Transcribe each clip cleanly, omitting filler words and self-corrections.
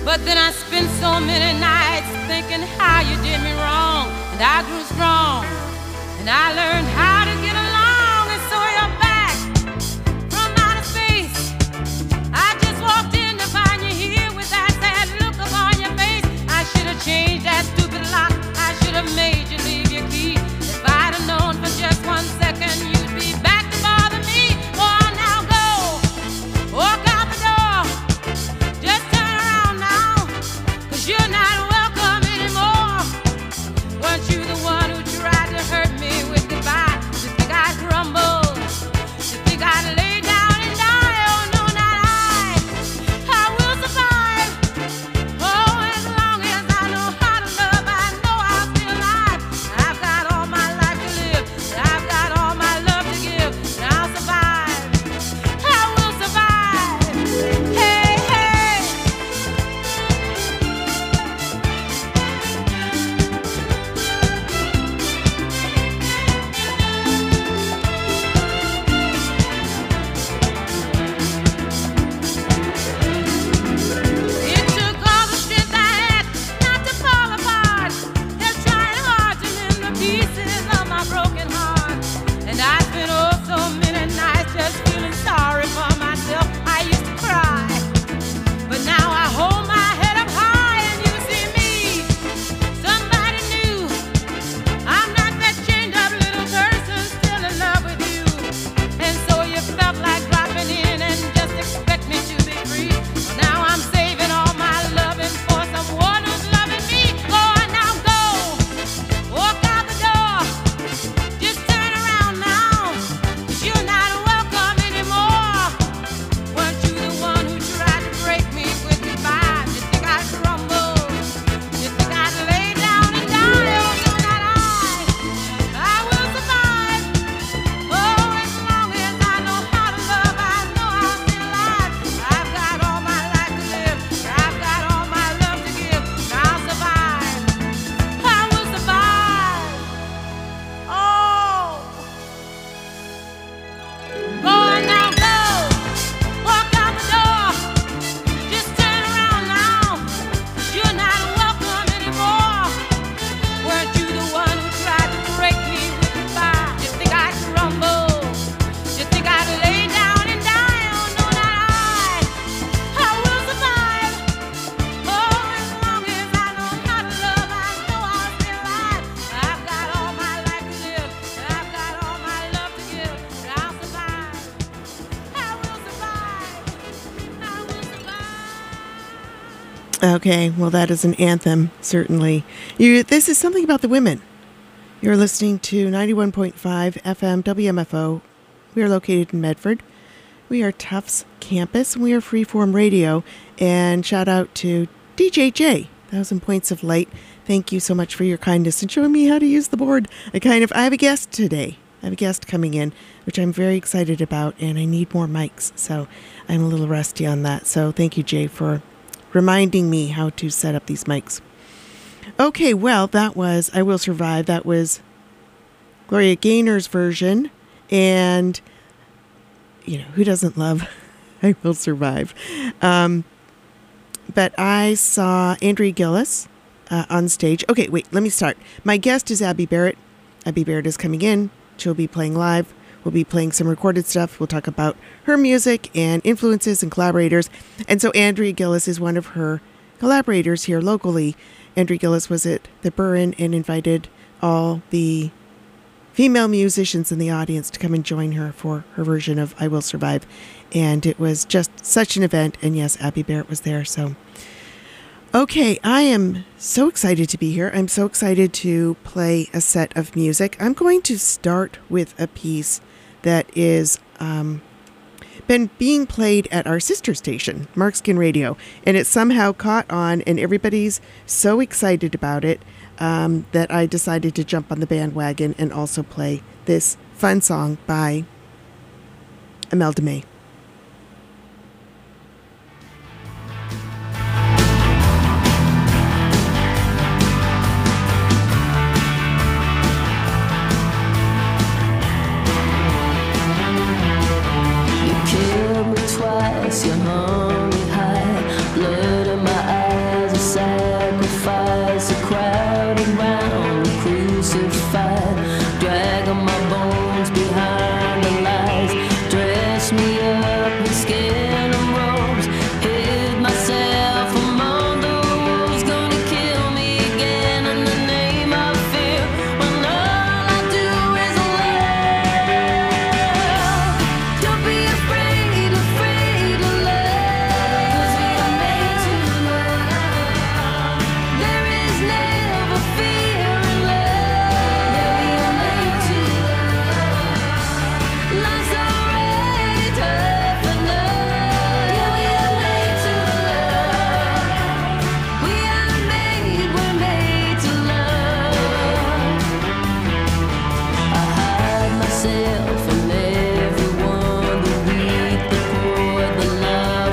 But then I spent so many nights thinking how you did me wrong. And I grew strong, and I learned how to get along. And so you're back from outer space. I just walked in to find you here with that sad look upon your face. I should have changed that stupid lock. I should have made you leave your key. If I'd have known for just 1 second you'd be back to bother me. Oh, now go, walk out the door. Just turn around now, 'cause you're not welcome anymore. Weren't you the one who tried to hurt me with goodbye? You think I'd crumble? You think I'd lay down and die? Oh, no, not I. I will survive. Oh, as long as I know how to love, I know I'll stay alive. I've got all my life to live, and I've got all my love to give, and I'll survive. I will survive. Hey, hey. It took all the strength I had not to fall apart. Just trying hard to mend the pieces of my broken heart. And I spent oh so many nights just feeling sorry for myself. I used to cry, but now I hold my head up high and you see me, somebody new. I'm not that chained up little person still in love with you. And so you felt like dropping in and just expect me to be free. Well, now I'm saving all my loving for someone who's loving me. Go on now, go, walk out the door. Just turn around now, 'cause you're not welcome anymore. Weren't you the one who tried to break me with goodbye? You think I'd crumble? You think I'd lay down and die? Oh, no, not I. I will survive. Oh, as long as I know how to love, I know I'll stay alive. I've got all my life to live, I've got all my love to give, and I'll survive. I will survive. Oh, go on now, go, walk out the door. Just turn around now, 'cause you're not welcome anymore. Weren't you the one who tried to break me with goodbye? You think I'd crumble? You think I'd lay down and die? Oh, no, not I. I will survive. Oh, as long as I know how to love, I know I'll stay alive. I've got all my life to live, and I've got all my love to give, and I'll survive. I will survive. I will survive. Okay, well, that is an anthem, certainly. This is Something About the Women. You're listening to 91.5 FM WMFO. We are located in Medford. We are Tufts campus, and we are Freeform Radio. And shout out to DJJ, 1,000 Points of Light. Thank you so much for your kindness and showing me how to use the board. I have a guest today. I have a guest coming in, which I'm very excited about, and I need more mics, so I'm a little rusty on that. So thank you, Jay, for reminding me how to set up these mics. Okay, well, that was I Will Survive. That was Gloria Gaynor's version. And, who doesn't love I Will Survive? But I saw Andrea Gillis on stage. Okay, wait, let me start. My guest is Abby Barrett. Abby Barrett is coming in. She'll be playing live. We'll be playing some recorded stuff. We'll talk about her music and influences and collaborators. And so Andrea Gillis is one of her collaborators here locally. Andrea Gillis was at the Burren and invited all the female musicians in the audience to come and join her for her version of I Will Survive. And it was just such an event. And yes, Abby Barrett was there. So, okay, I am so excited to be here. I'm so excited to play a set of music. I'm going to start with a piece that is been being played at our sister station, Markskin Radio, and it somehow caught on, and everybody's so excited about it that I decided to jump on the bandwagon and also play this fun song by Imelda May. You killed me twice, you hung me high, blood in my eyes.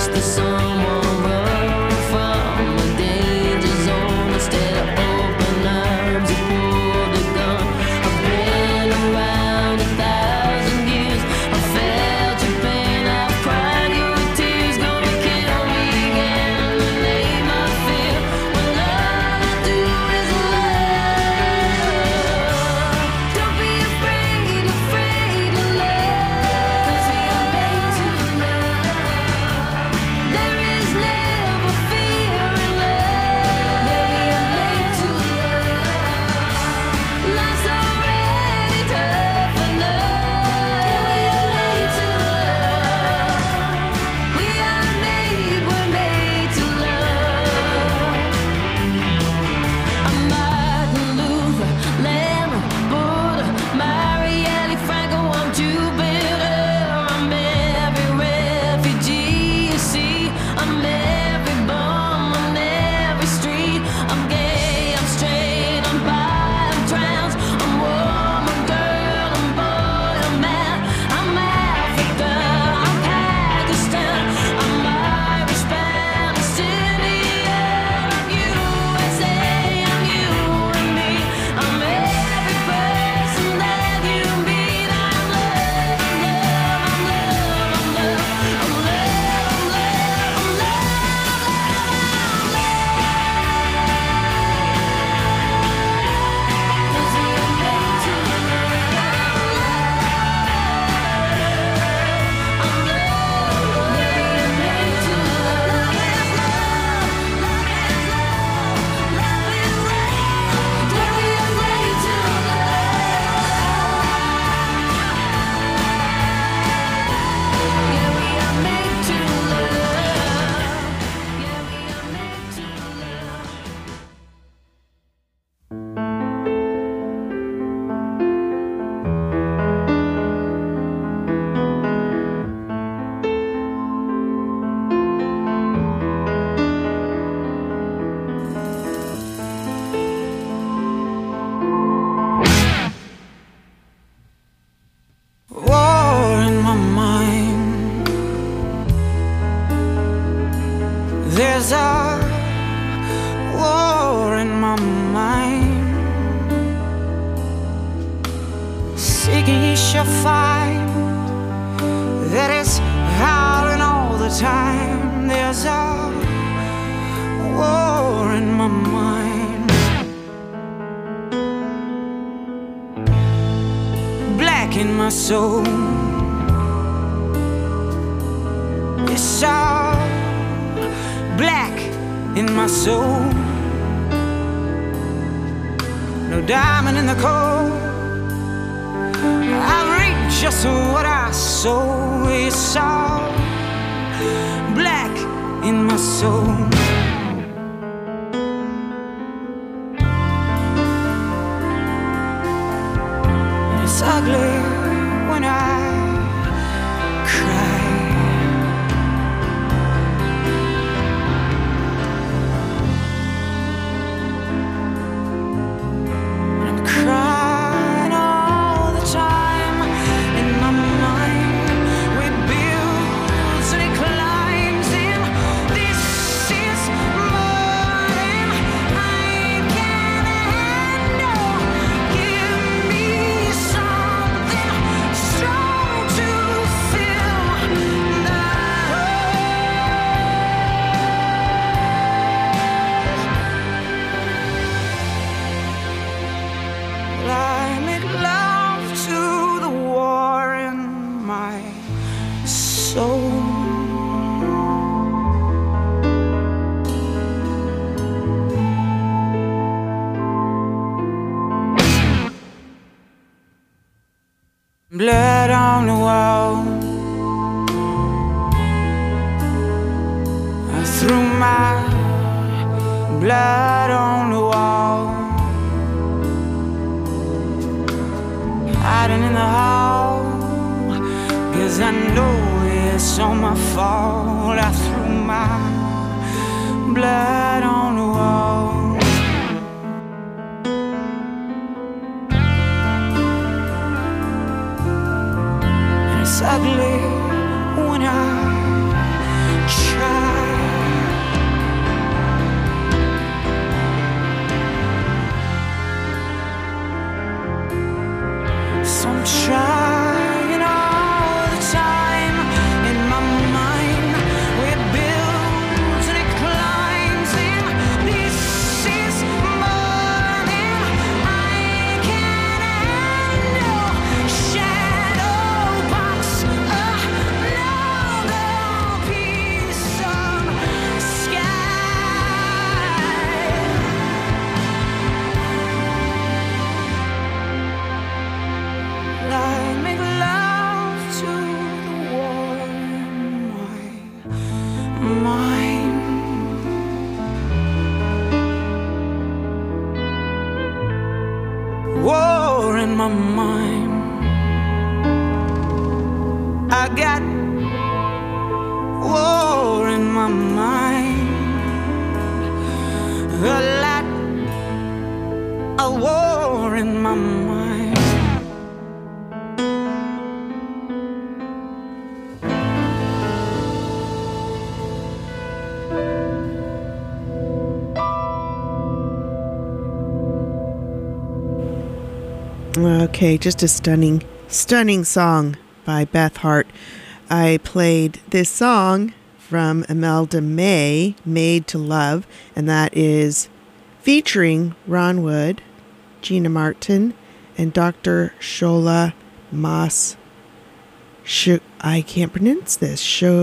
There's a war in my mind, seeking ye shall find that it's howling all the time. There's a war in my mind, black in my soul. It's all black in my soul. No diamond in the coal. I reap just what I sow. It's all black in my soul. It's ugly when I cry. Crying all the time in my mind. We build and it climbs in. This is more than I can handle. Give me something strong to fill the I make love to the war in my soul. Blood on the wall. I threw my blood on the wall, hiding in the hall, 'cause I know it's all my fault. I threw my blood on the wall. And it's ugly when I try. my mind. I got war in my mind. A lot of war in my mind. Okay, just a stunning song by Beth Hart. I played this song from Imelda May, Made to Love, and that is featuring Ron Wood, Gina Martin, and Dr. Shola Mas. I can't pronounce this.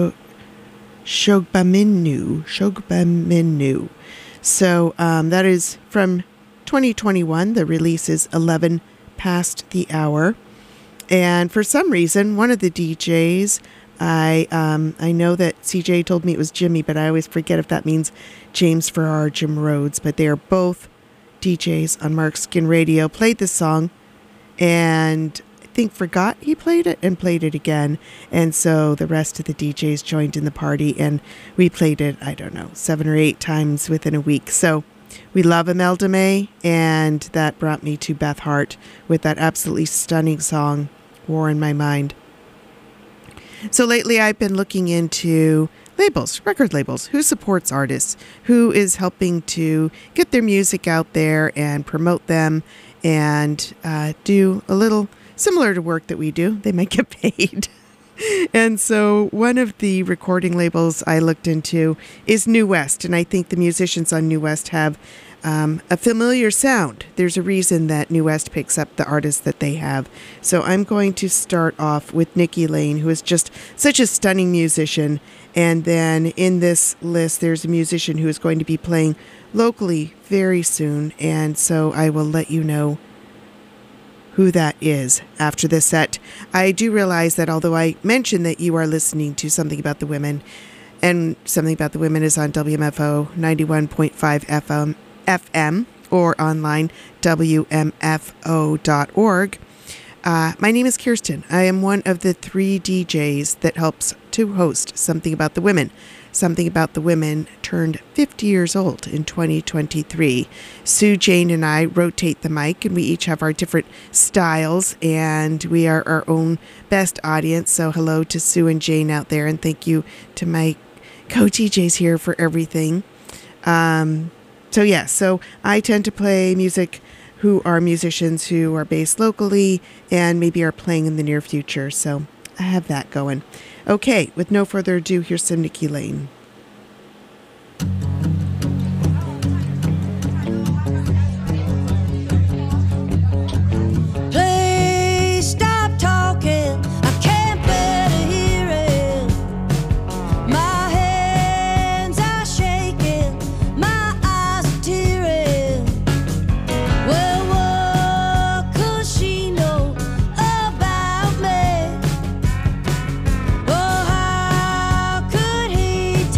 Shogbaminu. So that is from 2021. The release is 11 past the hour. And for some reason, one of the DJs, I know that CJ told me it was Jimmy, but I always forget if that means James Farrar or Jim Rhodes. But they are both DJs on Mark Skin Radio, played this song, and I think forgot he played it and played it again. And so the rest of the DJs joined in the party, and we played it, 7 or 8 times within a week. So we love Imelda May, and that brought me to Beth Hart with that absolutely stunning song, War in My Mind. So lately I've been looking into labels, record labels, who supports artists, who is helping to get their music out there and promote them and do a little similar to work that we do. They might get paid. And so one of the recording labels I looked into is New West. And I think the musicians on New West have a familiar sound. There's a reason that New West picks up the artists that they have. So I'm going to start off with Nikki Lane, who is just such a stunning musician. And then in this list, there's a musician who is going to be playing locally very soon. And so I will let you know who that is after this set. I do realize that although I mentioned that you are listening to Something About the Women, and Something About the Women is on WMFO 91.5 FM or online WMFO.org. My name is Kirsten. I am one of the 3 DJs that helps to host Something About the Women. Something About the Women turned 50 years old in 2023. Sue, Jane, and I rotate the mic, and we each have our different styles, and we are our own best audience. So hello to Sue and Jane out there, and thank you to my co-DJs here for everything. So I tend to play music who are musicians who are based locally and maybe are playing in the near future. So I have that going. Okay, with no further ado, here's some Nikki Lane. Please stop talking. I can't bear to hear it. My hands are shaking. My eyes are tearing. Well, what could she know about me? Oh, how could he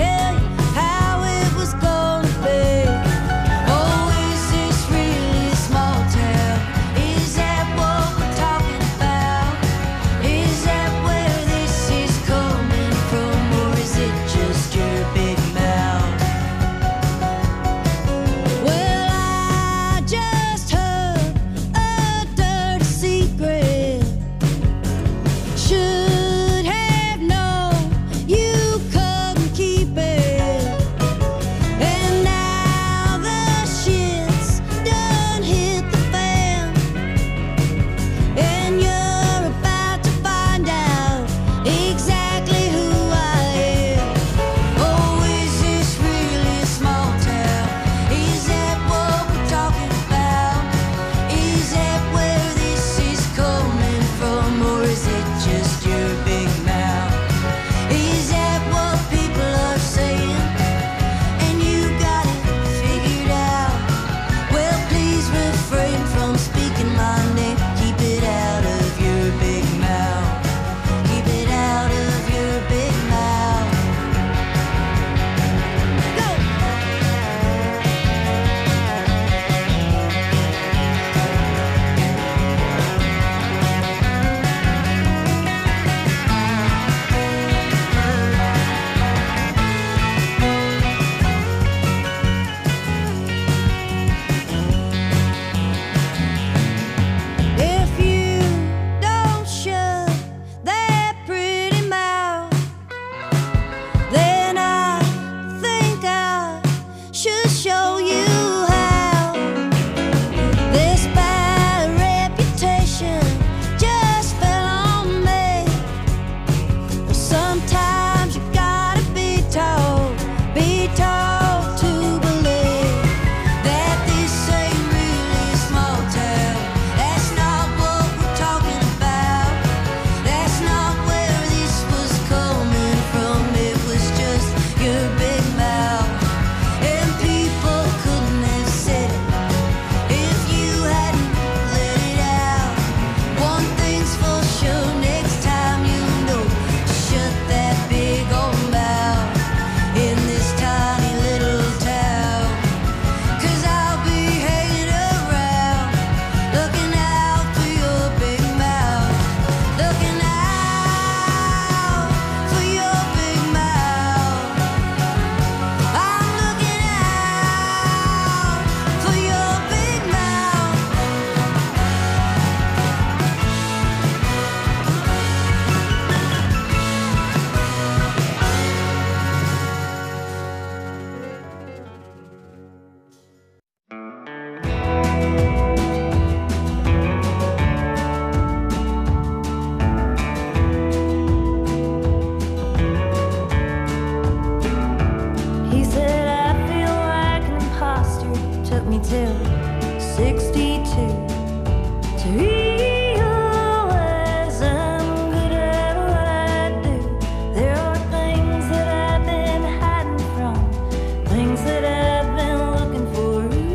took me till 62 to realize I'm good at what I do. There are things that I've been hiding from, things that I've been looking for.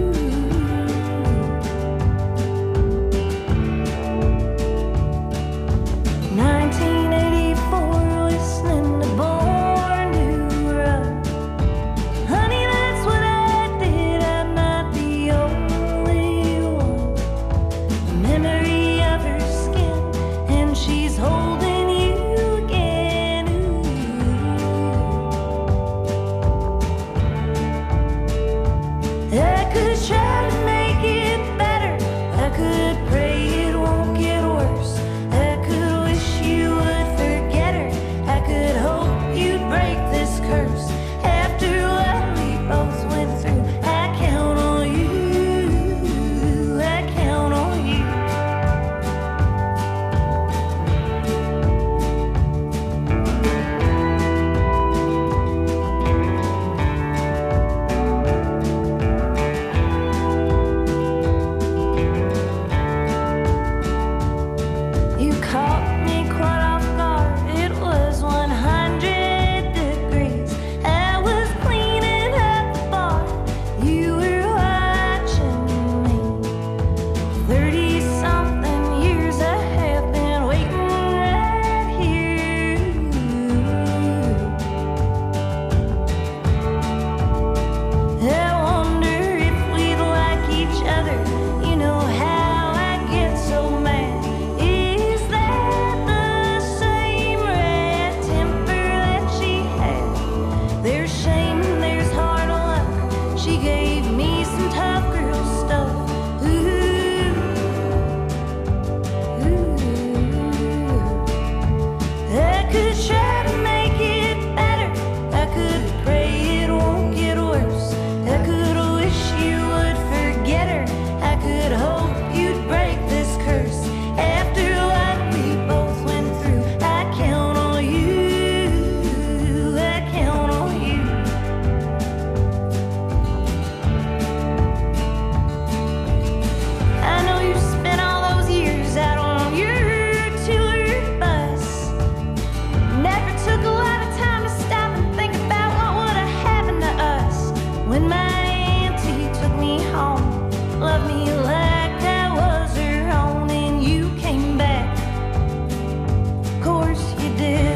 1984, listening to Born to Run. Honey, that's what I did. I'm not the only one. The memory of her skin, and she's holding you again. Ooh. I could try to make it better. I could pray it won't get worse. I could wish you would forget her. I could hope you'd break this curse. After what we both went through, I count on you. I count on you. You caught me quite off guard. It was 100 degrees. I was cleaning up the bar. You were watching me. 30-something years I have been waiting right here. I wonder if we'd like each other. You know how I get so mad. Is that the same red temper that she had? There's shame and there's hard luck. She gave me some tough girl stuff. Ooh, ooh. I could try to make it better. I could pray it won't get worse. I could wish you would forget her. I could hope you'd break this curse. After what we both went through, I count on you. I count on you. I know you spent all those years out on your tour bus. Never took a lot of time to stop and think about what would have happened to us when my auntie took me home. Loved me like I was her own, and you came back. Of course you did.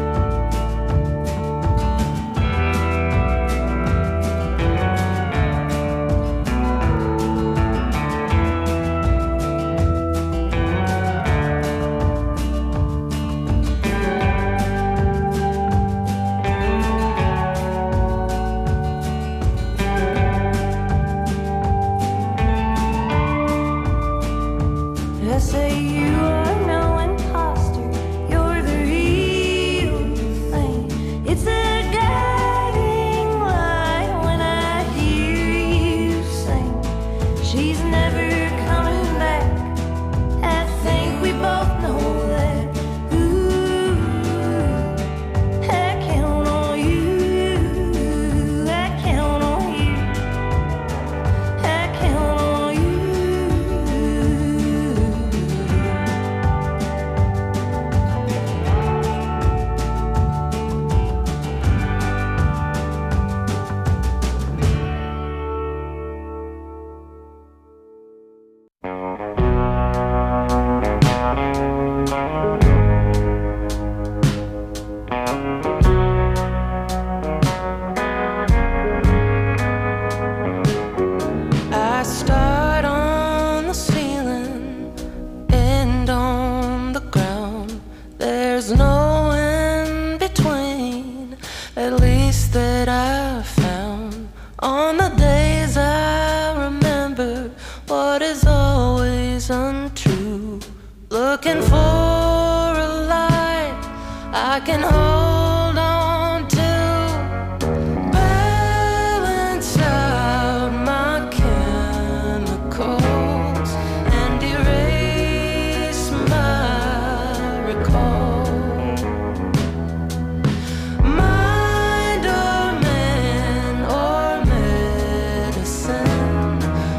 I say you are no imposter. You're the real thing. It's a guiding light when I hear you sing. She's never coming back. I think we both know that. Ooh, I count on you. I count on you. I count on you. I start on the ceiling, end on the ground. There's no in between, at least that I've found. On the days I remember what is always untrue, looking for a light I can hold on to. Balance out my chemicals and erase my recall. Mind or man or medicine,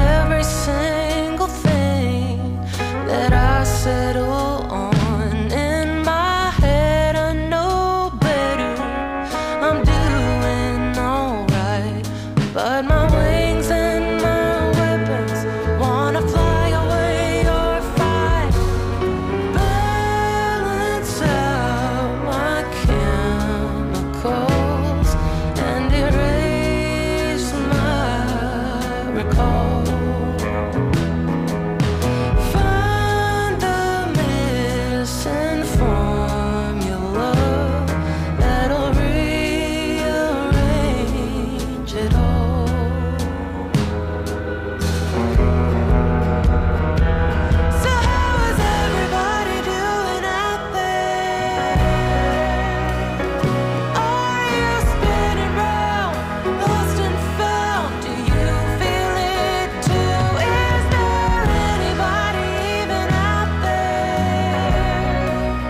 every single thing that I settle on. In my head I know better, I'm doing alright, but my wings and my weapons wanna fly away or fight. Balance out my chemicals and erase my recall. Find the missing formula that'll rearrange it all. So how is everybody doing out there? Are you spinning round, lost and found? Do you feel it too? Is there anybody even out there?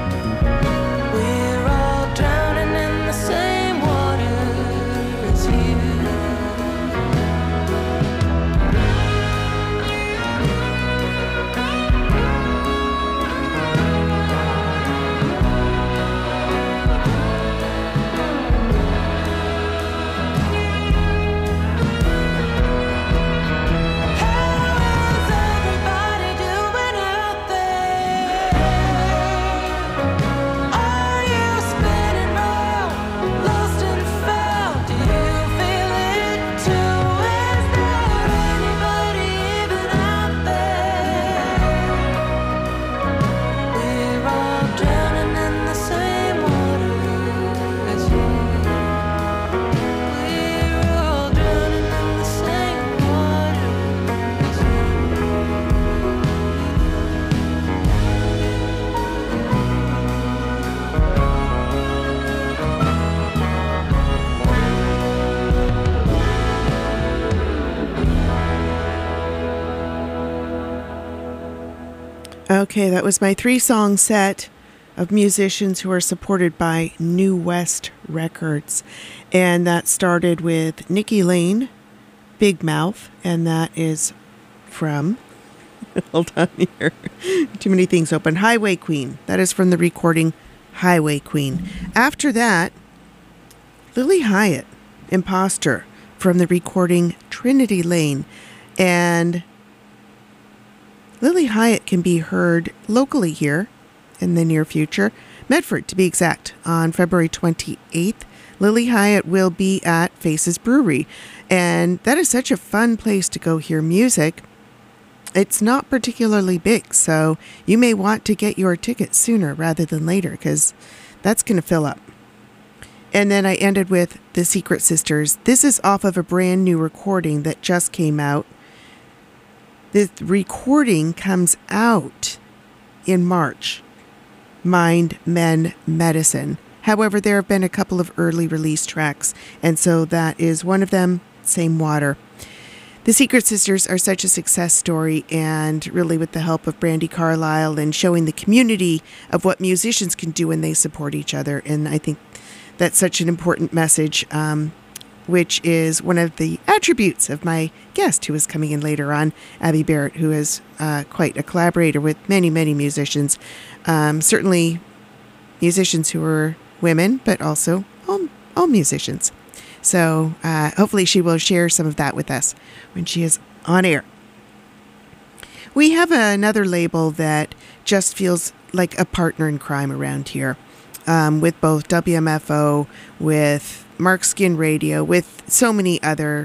We're all drowning in the same water as you. How is everybody doing out there? Are you spinning round, lost and found? Do you feel it too? Is there anybody even out there? We're all drowning in the same water as you. We're all drowning in the same water as you. Okay, that was my 3-song set of musicians who are supported by New West Records. And that started with Nikki Lane, Big Mouth, and that is from, hold on here, too many things open, Highway Queen. That is from the recording Highway Queen. After that, Lily Hyatt, Imposter, from the recording Trinity Lane. And Lily Hyatt can be heard locally here in the near future, Medford to be exact, on February 28th. Lily Hyatt will be at Faces Brewery, and that is such a fun place to go hear music. It's not particularly big, so you may want to get your ticket sooner rather than later, because that's going to fill up. And then I ended with The Secret Sisters. This is off of a brand new recording that just came out. This recording comes out in March, Mind, Men, Medicine. However, there have been a couple of early release tracks, and so that is one of them, Same Water. The Secret Sisters are such a success story, and really with the help of Brandi Carlile and showing the community of what musicians can do when they support each other. And I think that's such an important message, which is one of the attributes of my guest who is coming in later on, Abby Barrett, who is quite a collaborator with many, many musicians. Certainly musicians who are women, but also all musicians. So hopefully she will share some of that with us when she is on air. We have another label that just feels like a partner in crime around here, with both WMFO, with Mark Skin Radio, with so many other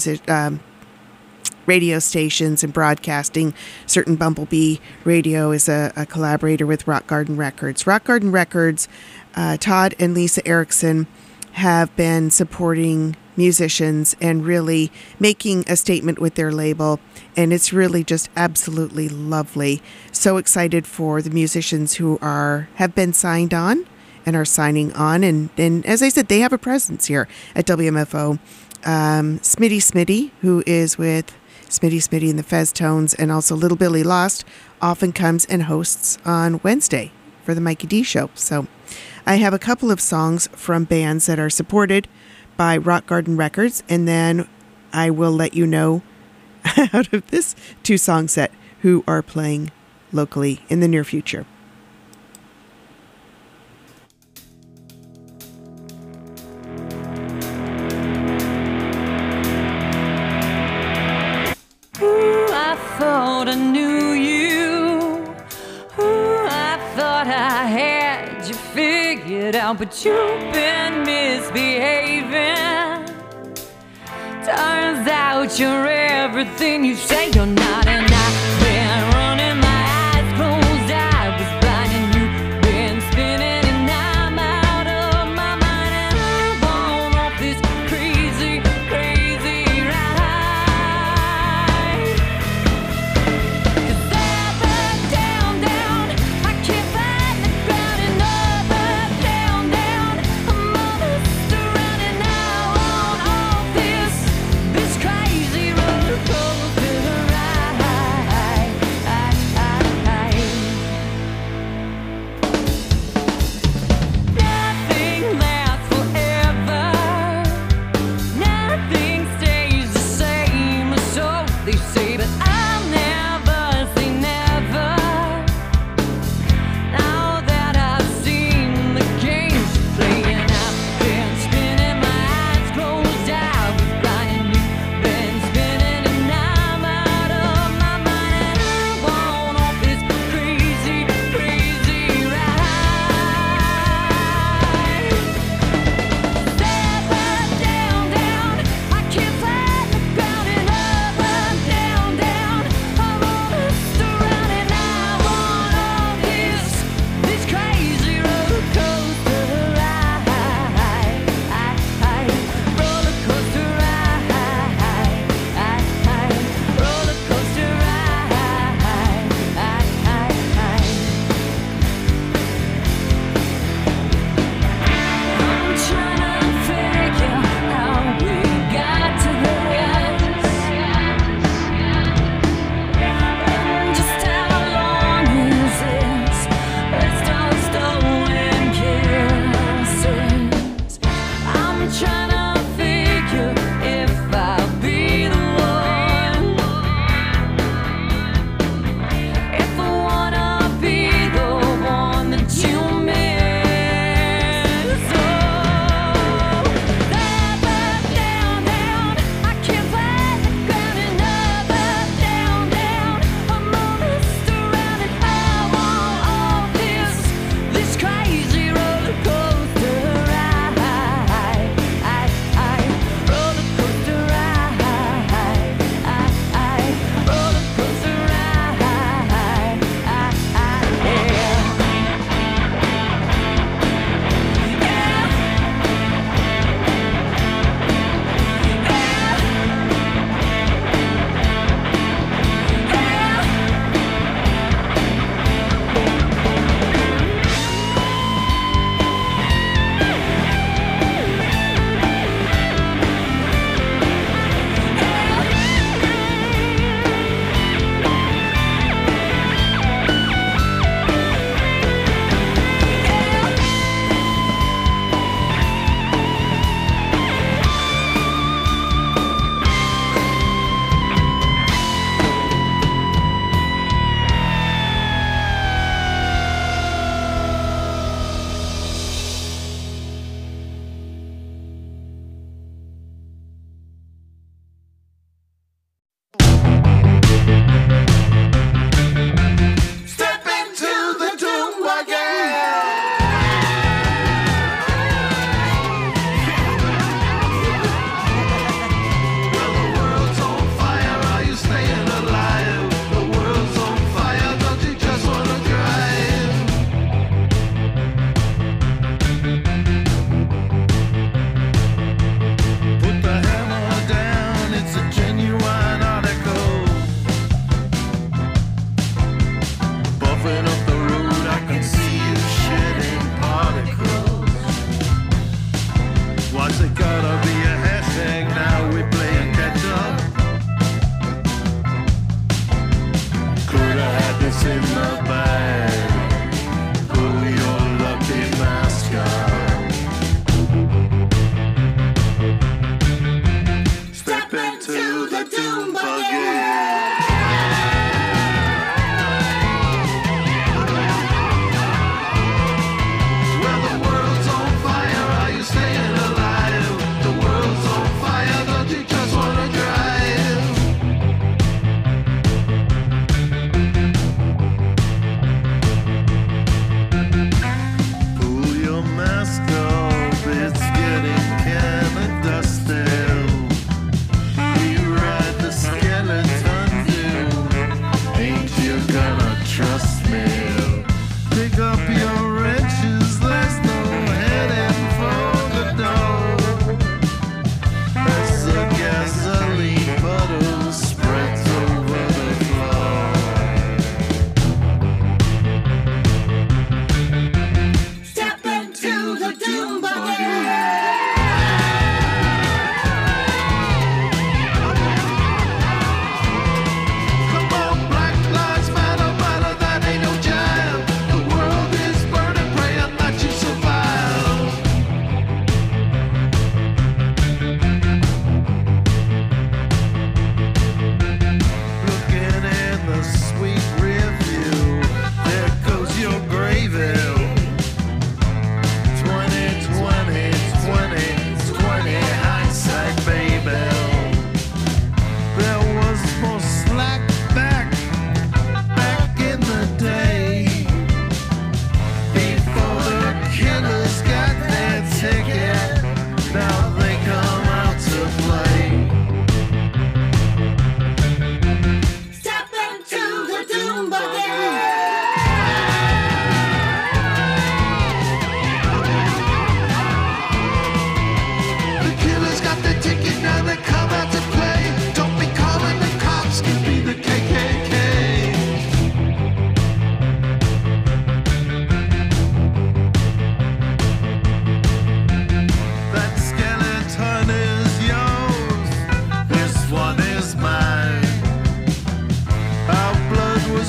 radio stations and broadcasting. Certain Bumblebee Radio is a collaborator with Rock Garden Records. Rock Garden Records, Todd and Lisa Erickson have been supporting musicians and really making a statement with their label, and it's really just absolutely lovely. So excited for the musicians who have been signed on and are signing on, and as I said, they have a presence here at WMFO. Smitty, who is with Smitty and the Fez Tones, and also Little Billy Lost, often comes and hosts on Wednesday for the Mikey D Show. So I have a couple of songs from bands that are supported by Rock Garden Records, and then I will let you know out of this 2-song set who are playing locally in the near future. Ooh, I thought I knew you. Ooh, I thought I had you figured out, but you've been misbehaving. Turns out you're everything you say you're not, and I've been running my eyes closed. I was blind and you've been spinning, and I'm out of my mind, and I'm on off this crazy, crazy ride. 'Cause up, down, down, I can't find the ground, and up, down, down, I'm almost running now on off this crazy roller coaster ride.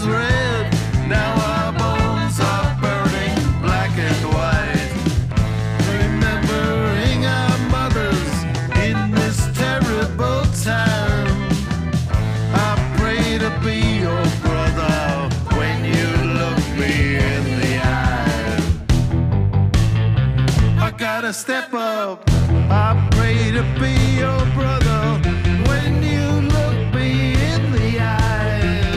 was red. Now our bones are burning black and white. Remembering our mothers in this terrible time. I pray to be your brother when you look me in the eye. I gotta step up. I pray to be your brother when you look me in the eye.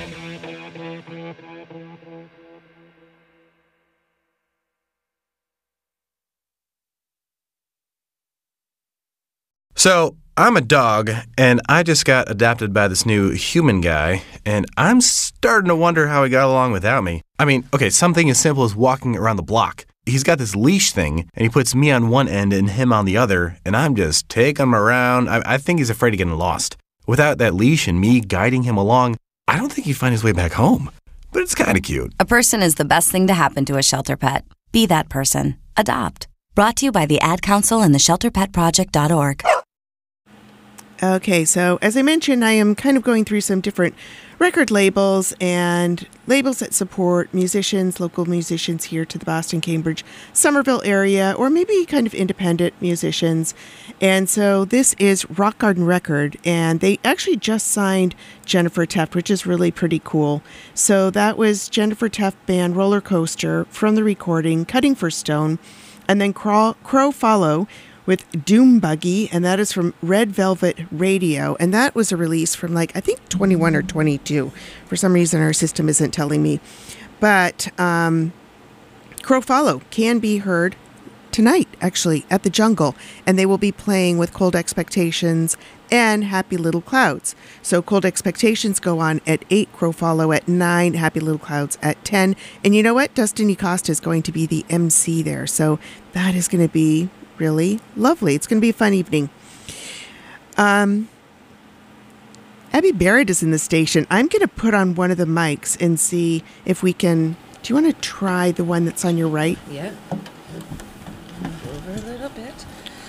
So, I'm a dog, and I just got adopted by this new human guy, and I'm starting to wonder how he got along without me. I mean, okay, something as simple as walking around the block. He's got this leash thing, and he puts me on one end and him on the other, and I'm just taking him around. I think he's afraid of getting lost. Without that leash and me guiding him along, I don't think he'd find his way back home. But it's kind of cute. A person is the best thing to happen to a shelter pet. Be that person. Adopt. Brought to you by the Ad Council and the ShelterPetProject.org. Okay, so as I mentioned, I am kind of going through some different record labels and labels that support musicians, local musicians here to the Boston, Cambridge, Somerville area, or maybe kind of independent musicians. And so this is Rock Garden Record, and they actually just signed Jennifer Teft, which is really pretty cool. So that was Jennifer Teft band Roller Coaster from the recording Cutting for Stone, and then Crow Follow with Doom Buggy, and that is from Red Velvet Radio. And that was a release from I think 21 or 22. For some reason, our system isn't telling me. But Crow Follow can be heard tonight, actually, at the Jungle. And they will be playing with Cold Expectations and Happy Little Clouds. So Cold Expectations go on at 8, Crow Follow at 9, Happy Little Clouds at 10. And you know what? Dustin Costa is going to be the MC there. So that is going to be really lovely. It's going to be a fun evening. Abby Barrett is in the station. I'm going to put on one of the mics and see if we can... Do you want to try the one that's on your right? Yeah. Move over a little bit.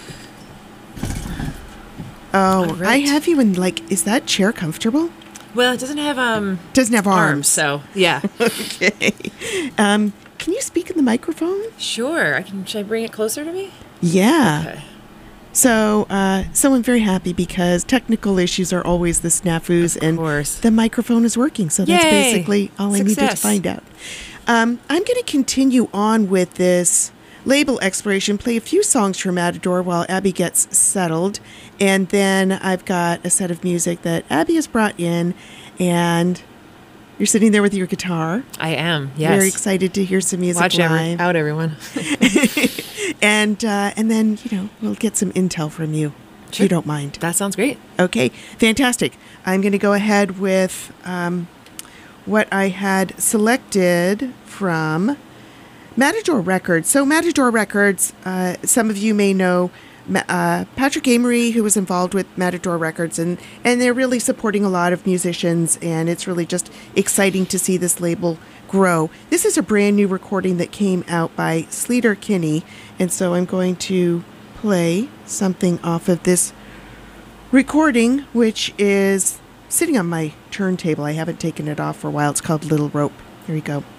Oh, right. I have you in is that chair comfortable? Well, it doesn't have arms. So yeah. Okay. Can you speak in the microphone? Sure. Should I bring it closer to me? Yeah. Okay. So I'm very happy because technical issues are always the snafus, and the microphone is working. So that's basically all I needed to find out. I'm going to continue on with this label exploration, play a few songs from Matador while Abby gets settled. And then I've got a set of music that Abby has brought in, and you're sitting there with your guitar. I am, yes. Very excited to hear some music live. Watch out, everyone. And then, we'll get some intel from you, if you don't mind. That sounds great. Okay, fantastic. I'm going to go ahead with what I had selected from Matador Records. So Matador Records, some of you may know Patrick Amory, who was involved with Matador Records, and they're really supporting a lot of musicians, and it's really just exciting to see this label grow. This is a brand new recording that came out by Sleater Kinney, and so I'm going to play something off of this recording, which is sitting on my turntable. I haven't taken it off for a while. It's called Little Rope. Here we go.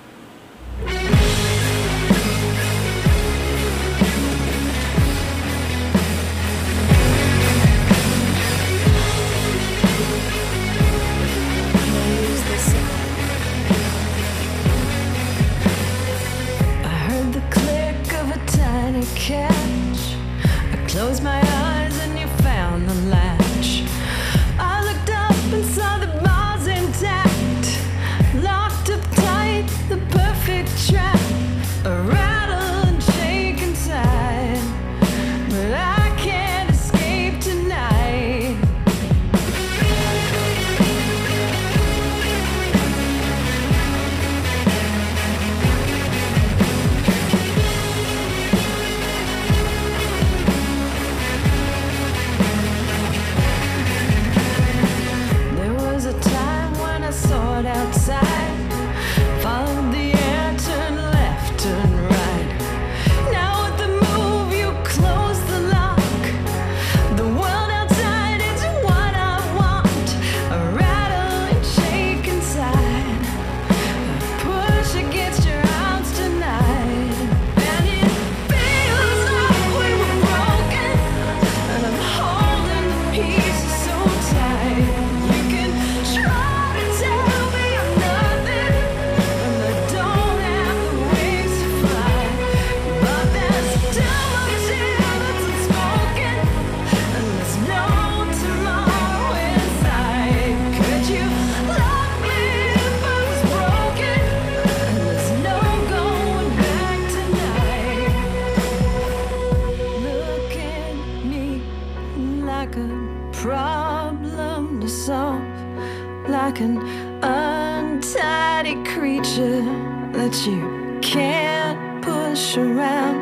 Catch. I closed my eyes and you found the latch. I looked up and saw the bars intact, locked up tight. like an untidy creature that you can't push around.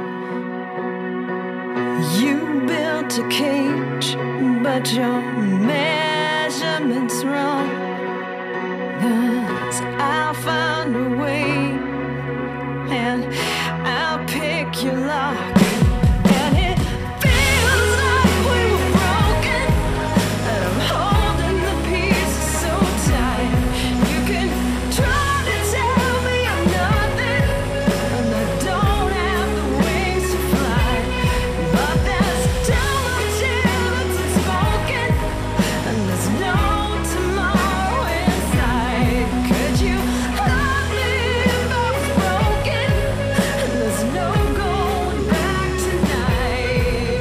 You built a cage, but your measurement's wrong. 'Cause I'll find a way, and I'll pick your lock. And it feels like we were broken, and I'm holding the pieces so tight. You can try to tell me I'm nothing, and I don't have the wings to fly, but there's too much evidence unspoken, and there's no tomorrow inside. Could you love me if I was broken? And there's no going back tonight.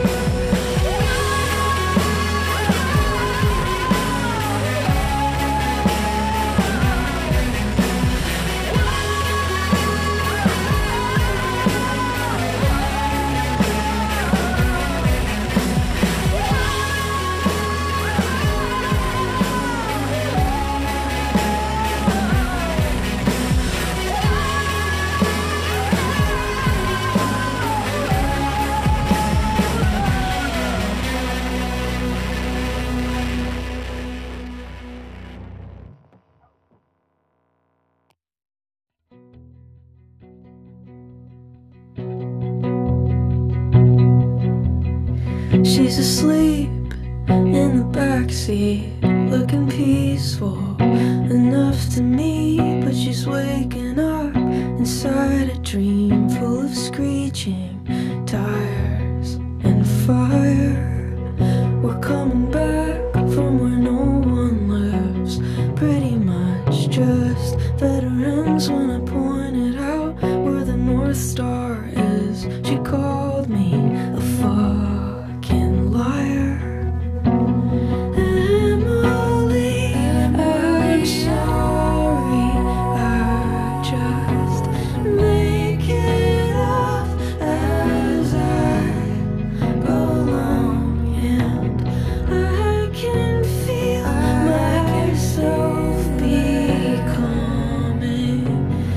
She's asleep in the backseat, looking peaceful enough to me, but she's waking up inside a dream full of screeching tires and fire. We're coming back from where no one lives, pretty much just veterans. When I pointed out where the North Star is, she called me a fucking liar. Emily, I'm sorry, I just make it up as I go along, and I can feel myself becoming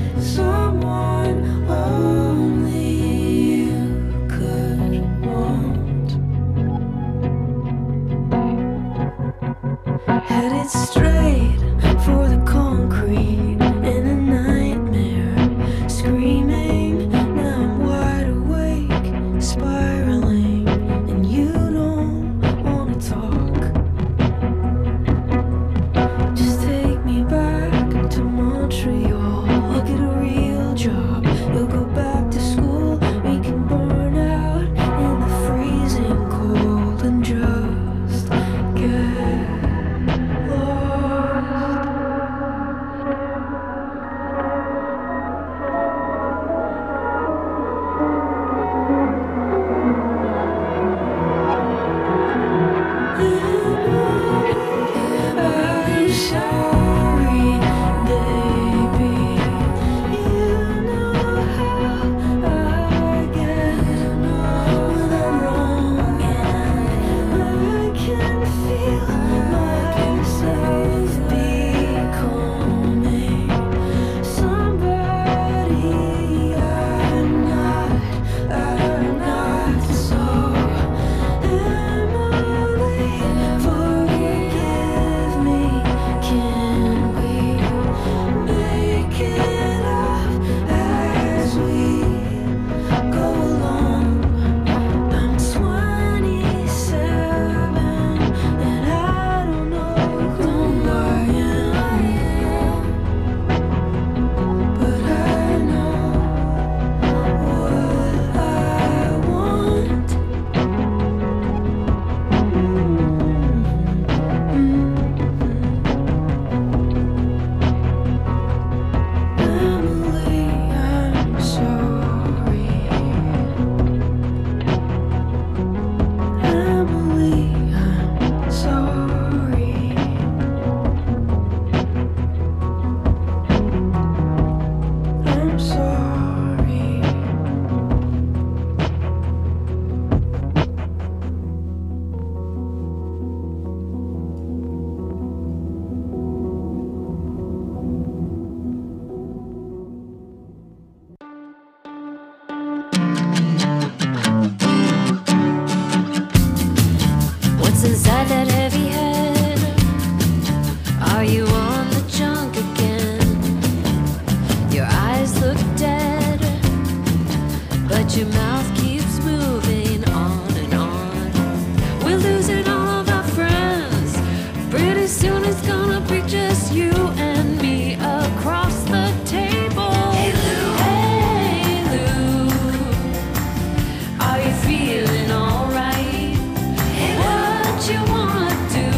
your mouth keeps moving on and on. We're losing all of our friends. Pretty soon it's gonna be just you and me across the table. Hey Lou, hey Lou, are you feeling alright? Hey Lou, what you wanna do?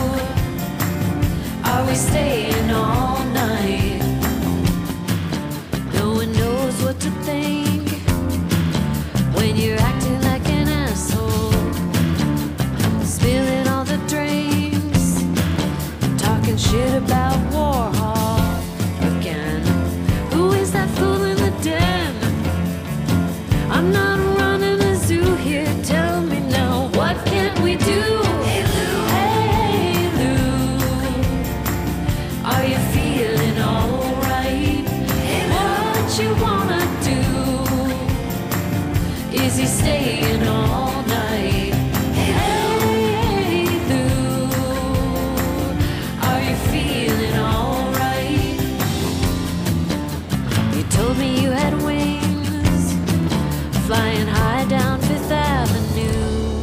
Are we staying all night? No one knows what to think when you're acting like an asshole, spilling all the drinks, talking shit about Warhol again. Who is that fool in the den? I'm not running a zoo here. Tell me now, what can we do? Hey Lou, hey Lou, are you feeling alright? Hey Lou, what you wanna do? Is he staying all night? Hey Lou, are you feeling alright? You told me you had wings, flying high down Fifth Avenue.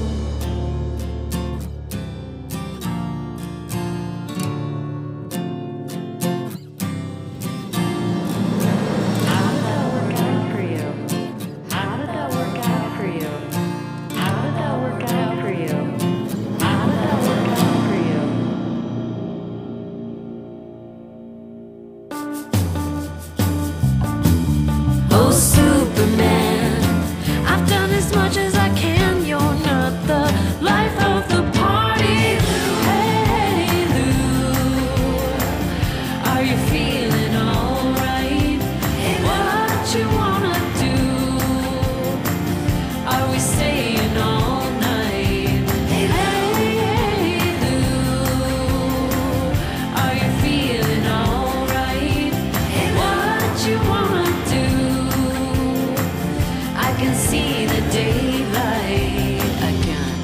How did that work out for you? How did that work out for you? How did that work out for you? How did that work out for you? Oh, Superman, I've done as much as I can. You're not the life of the party. Hey, Lou, are you feeling alright? What you wanna do? Are we staying all night? Hey, Lou, are you feeling alright? What you wanna do? I can see the daylight again.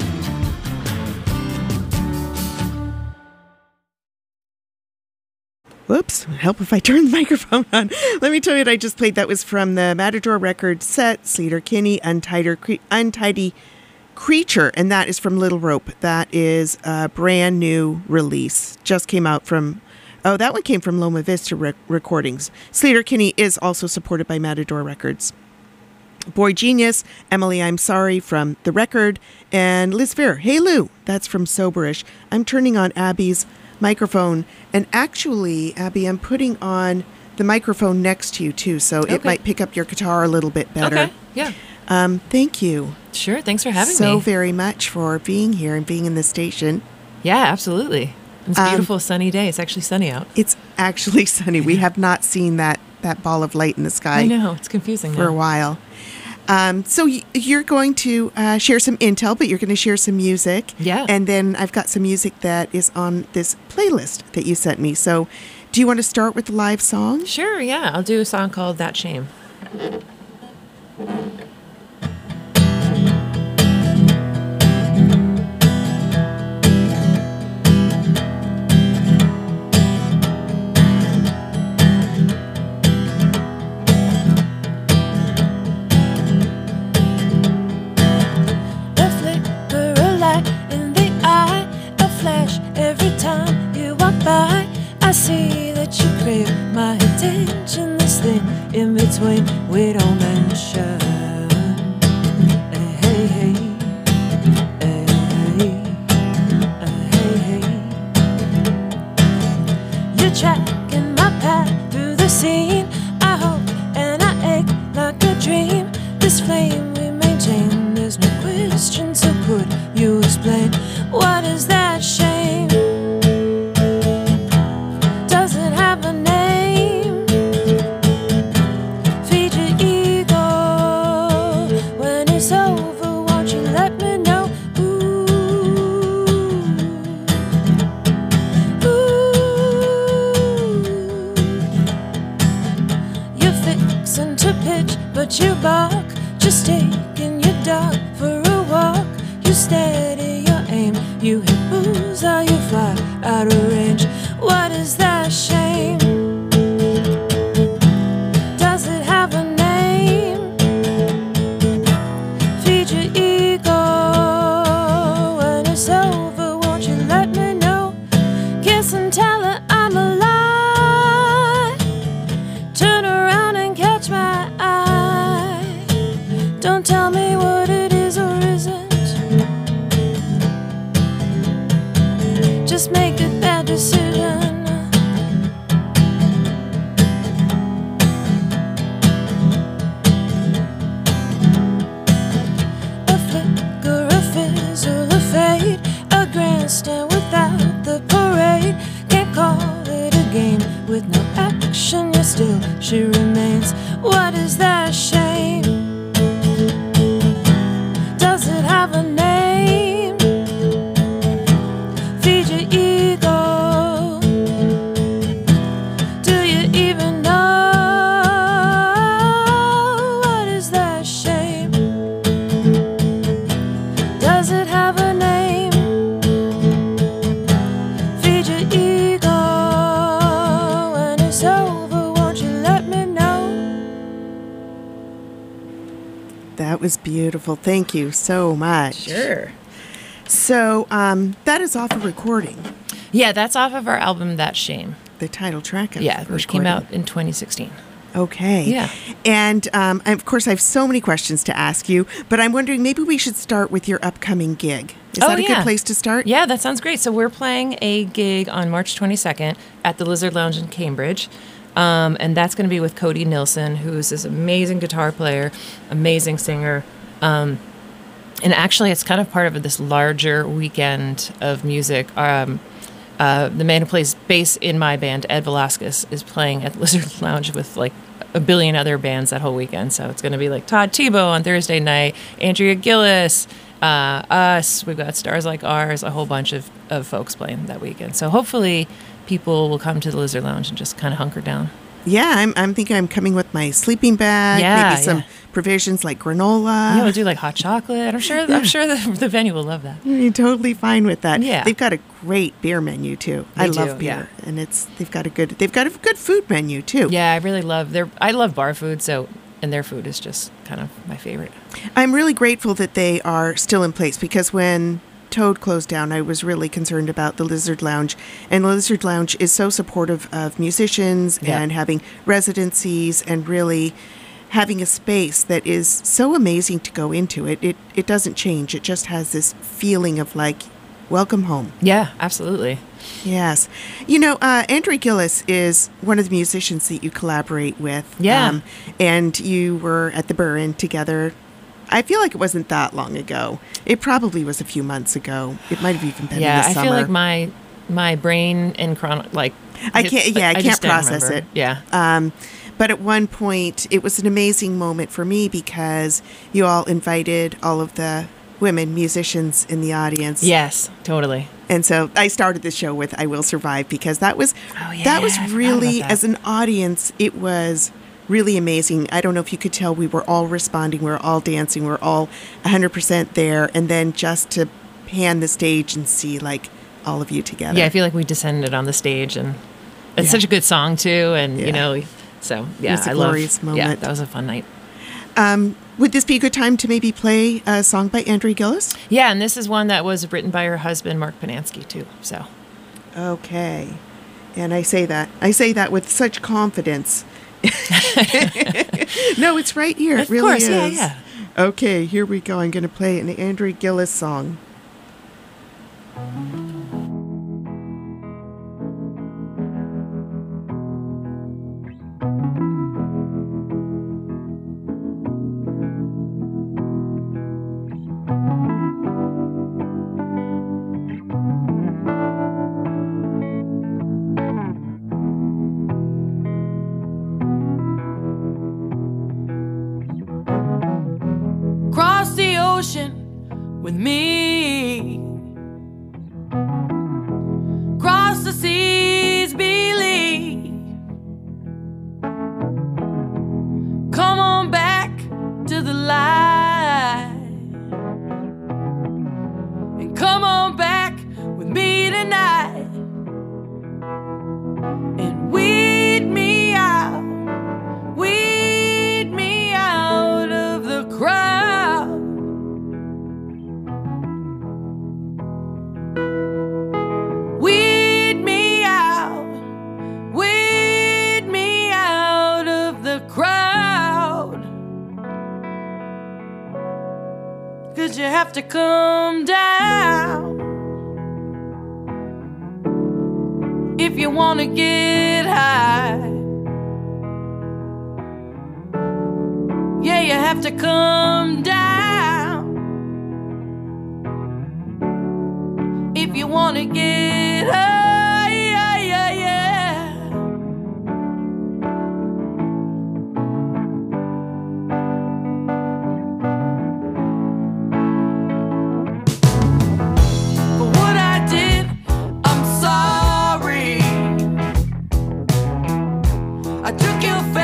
Whoops, help if I turn the microphone on. Let me tell you what I just played. That was from the Matador Records set, Sleater Kinney, Untidy Creature, and that is from Little Rope. That is a brand new release. Just came out from, that one came from Loma Vista Recordings. Sleater Kinney is also supported by Matador Records. Boy Genius, Emily, I'm Sorry from The Record, and Liz Fair, Hey Lou, that's from Soberish. I'm turning on Abby's microphone, and actually, Abby, I'm putting on the microphone next to you too, so it might pick up your guitar a little bit better. Okay, yeah. Thank you Sure, thanks for having so me. very much for being here and being in the station. Yeah, absolutely. It's a beautiful sunny day. It's actually sunny out. It's actually sunny. We have not seen that ball of light in the sky I know, it's confusing for a now. while. So you're going to share some intel, but you're going to share some music. Yeah. And then I've got some music that is on this playlist that you sent me. So do you want to start with the live song? Sure, yeah. I'll do a song called That Shame. A flicker, a light in the eye, a flash every time you walk by. I see that you crave my attention. This thing in between we don't mention. Hey, hey, hey, hey, hey. You're tracking my path through the scene. I hope and I ache like a dream. This flame we maintain, there's no question. So could you explain what is that shame? Does it have a name? Feed your ego. When it's over, won't you let me know? Ooh, ooh. You're fixing to pitch, but you bark. Just taking your dog for a walk. You steady your aim. You hit bullseye, you fly out of range. What is that shame? Does it have a name? with no action, yet still she remains. What is that shame? Does it have a name? Feed your ego. Do you even know? What is that shame? Does it have a name? Feed your ego. When it's over, won't you let me know? That was beautiful. Thank you so much. Sure. So that is off a recording, Yeah, that's off of our album That Shame. the title track of Yeah, the which came recording. out in 2016. Okay. Yeah. And of course, I have so many questions to ask you, but I'm wondering maybe we should start with your upcoming gig. Is that a good place to start? Yeah, that sounds great. So we're playing a gig on March 22nd at the Lizard Lounge in Cambridge. And that's going to be with Cody Nilsson, who's this amazing guitar player, amazing singer. And actually, it's kind of part of this larger weekend of music. The man who plays bass in my band, Ed Velasquez, is playing at Lizard Lounge with like a billion other bands that whole weekend. So it's going to be like Todd Tebow on Thursday night, Andrea Gillis, us. We've got Stars Like Ours, a whole bunch of folks playing that weekend. So hopefully people will come to the Lizard Lounge and just kind of hunker down. Yeah, I'm thinking I'm coming with my sleeping bag, Yeah, maybe some yeah. provisions like granola. Yeah, we'll do like hot chocolate. I'm sure the venue will love that. You're totally fine with that. Yeah. They've got a great beer menu too. They I love do, beer, and they've got a good food menu too. Yeah, I really love I love bar food, and their food is just kind of my favorite. I'm really grateful that they are still in place because when Toad closed down, I was really concerned about the Lizard Lounge. And the Lizard Lounge is so supportive of musicians Yeah. and having residencies and really having a space that is so amazing to go into. It doesn't change. It just has this feeling of like, welcome home. Yeah, absolutely. Yes. You know, Andrea Gillis is one of the musicians that you collaborate with. Yeah. And you were at the Burren together. I feel like it wasn't that long ago. It probably was a few months ago. It might have even been in Yeah, the I summer. feel like my brain and I can't just don't process remember. it. Yeah. But at one point, it was an amazing moment for me because you all invited all of the women musicians in the audience. Yes, totally. And so I started the show with I Will Survive because that was Oh, yeah, that was I forgot really, about that. as an audience, it was really amazing. I don't know if you could tell we were all responding, we were all dancing, we were all 100% there. And then just to pan the stage and see like all of you together. Yeah, I feel like we descended on the stage, and it's Yeah. such a good song too. And Yeah. so yeah, was a I love. glorious Yeah, moment. that was a fun night. Would this be a good time to maybe play a song by Andrea Gillis? Yeah, and this is one that was written by her husband, Mark Panansky, too. So Okay. And I say that with such confidence. No, it's right here. It Of really course, is. yeah, yeah. Okay, here we go. I'm going to play an Andrea Gillis song. Cross the ocean with me. Cross the seas, believe. Come on back to the light. And come on back with me tonight. And weed me out. Weed me out of the crowd. Weed me out. Weed me out of the crowd. 'Cause you have to come down if you wanna get high. Yeah, you have to come down if you wanna get high. Yeah, yeah, yeah. I took your